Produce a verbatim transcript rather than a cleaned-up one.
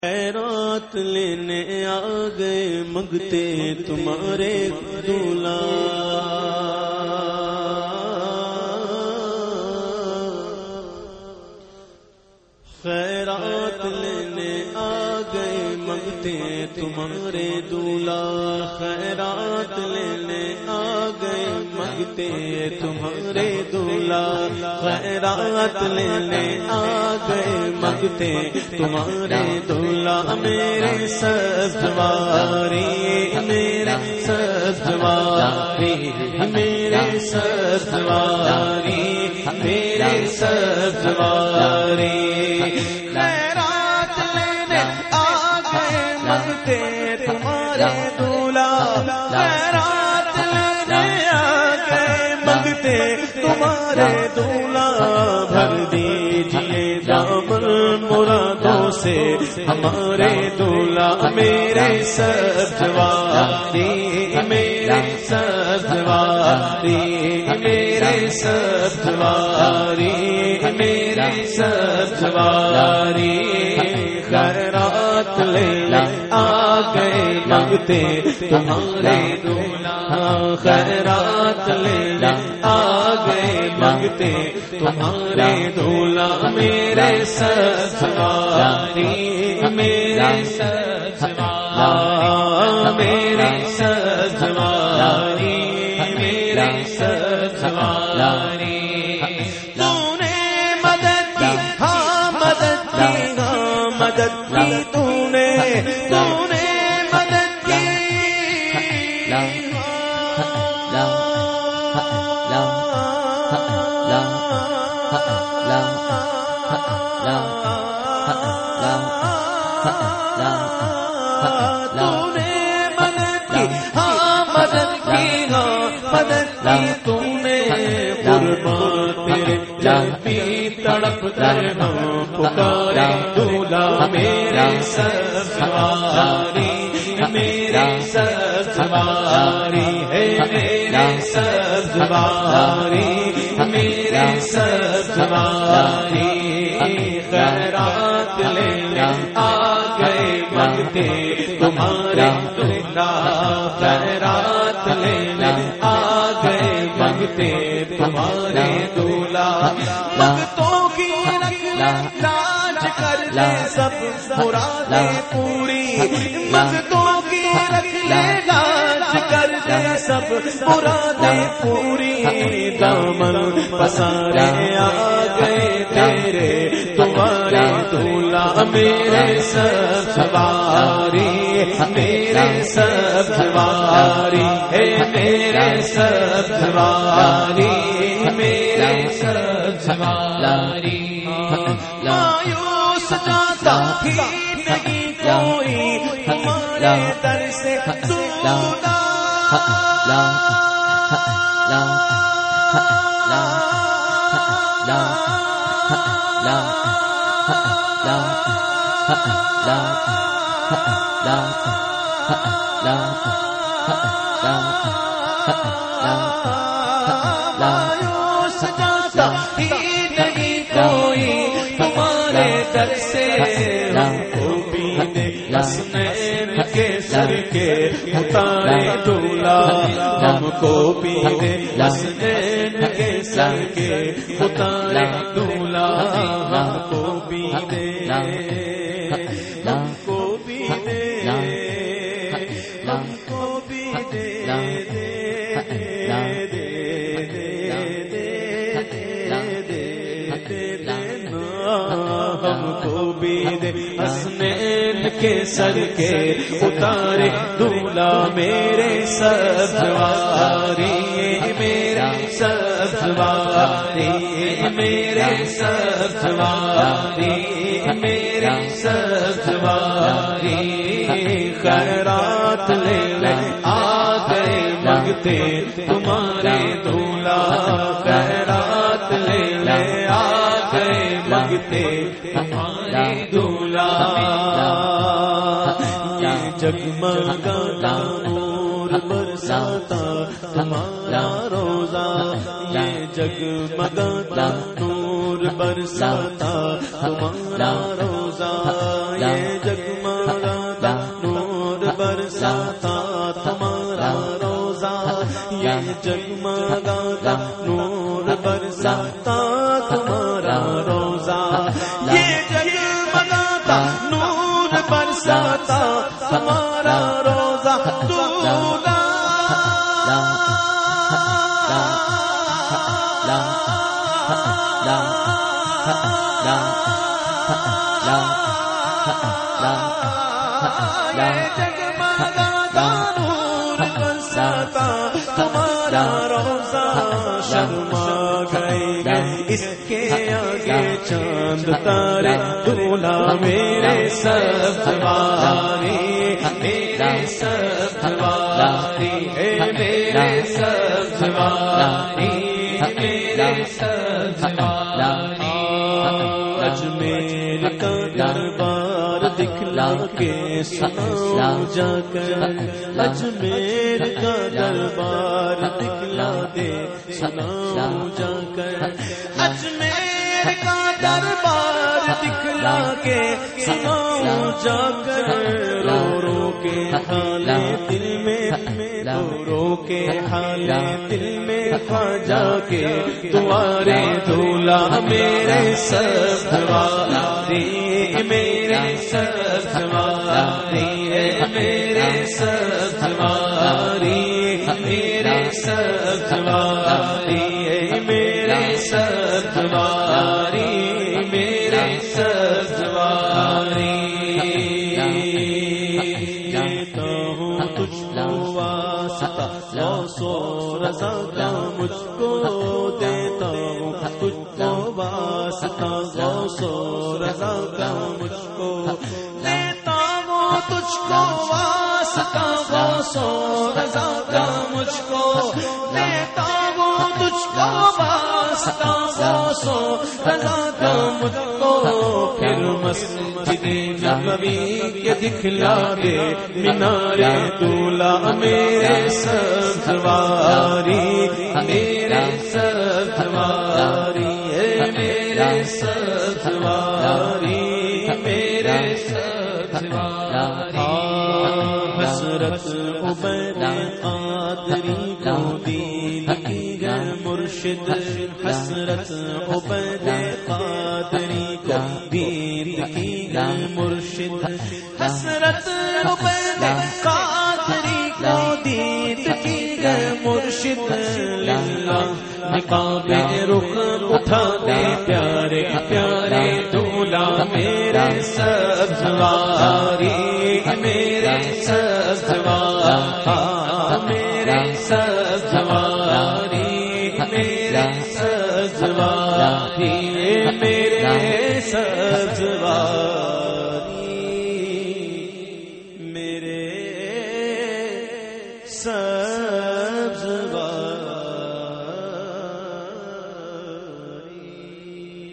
خیرات لینے آ گئے منگتے تمہارے دولہا، خیرات لینے آ گئے منگتے تمہارے دولہا، خیرات لینے آ گئے منگتے تمہارے دولہا، خیرات لینے آ گئے منگتے تمہارے دولہا، میرے سبزواری میرے سبزواری میرے سبزواری میرے سبزواری خیرات لینے آ گئے منگتے تمہارے دولہا، خیرات لینے آ گئے منگتے تمہارے دولہا، بھر دیجئے دامن مرادوں سے ہمارے دولہا، میرے سبزواری میرے سبزواری میرے سبزواری میرے سبزواری خیرات لینے آ گئے منگتے تمہارے دولہا، خیرات لینے آ گئے منگتے تمہارے دولہا، میرے سبزواری میرے سبزواری میرے سبزواری میرے سبزواری تو نے مدد کی ہاں مدد کی ہاں مدد کی تو نے تو نے مدد کی تو نے قربان تیرے جب بھی تڑپ کر ہم پکارے دولہا، میرے سبزواری میرے سبزواری ہے میرے سبزواری میرے سبزواری خیرات لینے آ گئے منگتے تمہارے دولہا، خیرات لینے آ گئے منگتے تمہارے دولہا، منگتوں کی رکھ لاج کر لے سب مرادیں پوری، منگتوں کی رکھ لاج کر لے سب مرادیں پوری، دامن پسارے آ گئے تیرے تمہارے دولہا، میرے سبزواری میرے سبزواری ہے میرے سبزواری میرے سبزواری مایوس جاتا ہی نہیں کوئی تمہارے در سے دولہا، مایوس جاتا ہی نہیں کوئی تمہارے در سے، ہم کو بھی دے حسنین کے سر کے اتارے دولہا، ہم کو بھی دے حسنین کے سر کے اتارے دولہا، ہم کو بھی دے ہم کو بھی دے ہم کو بھی دے ہم کو بھی دے حسنین کے سر کے اتارے دولہا، میرے سبزواری میرے سبزواری میرے سبزواری میرے سبزواری خیرات لینے آ گئے منگتے تمہارے دولہا، خیرات لینے آ گئے منگتے تمہارے دولہا، یہ جگمگاتا نور برساتا تمہارا روزہ، یہ جگمگاتا نور برساتا تمہارا روزہ، یہ جگ برساتا تمہارا روزہ، یہ جگمگاتا نور برساتا تمہارا روزہ، یہ جگمگاتا نور برساتا تمہارا روزہ، دولا جگمگاتا نور برساتا تمہارا روزہ، شرما گئے اس کے آگے چاند تارے، دولا میرے سبزواری، میرے سبزواری، میرے سبزواری، میرے سبزواری، اجمیر کا دربار دکھلا کے سناؤ جا کر، اجمیر کا دربار دکھلا دے سناؤ جا کر، اجمیر کا دربار دکھلا کے سناؤ جا کر، رو رو کے حالے دل میں، رو رو کے حالے دل میں کھا جا کے، تمہارے دولا میرے سبزواری، میرے سبزواری، میرے سبزواری، میرے سبزواری، میرے سبزواری، میرے سبزواری، دیتا ہوں تجھ کو واسطہ، غوث و رضا کا مجھ کو دیتا ہوں تجھ کو واسطہ، غوث و رضا کا مجھ کو دیتا ہوں تجھ کو واسطہ، غوث و رضا کا مجھ کو دیتا ہوں تجھ کو واسطہ، غوث و رضا کا مجھ کو، پھر مسجد نبوی کے دکھلا دے مینارے دولا میرے سبزواری، میرے سبزواری، میرے سبزواری، میرے سبزواری، حسرت عبید قادری کو دین کی گر مرشد، حسرت عبید قادری کو دین کی گر مرشد، حسرت عبید قادری کو دین کی گر مرشد، للہ نقاب رخ اٹھا دے پیارے پیارے دولا میرے سبزواری، میرے سبزواری، میرے سبزواری، میرے سبزواری، میرے سبزواری، میرے سبزواری۔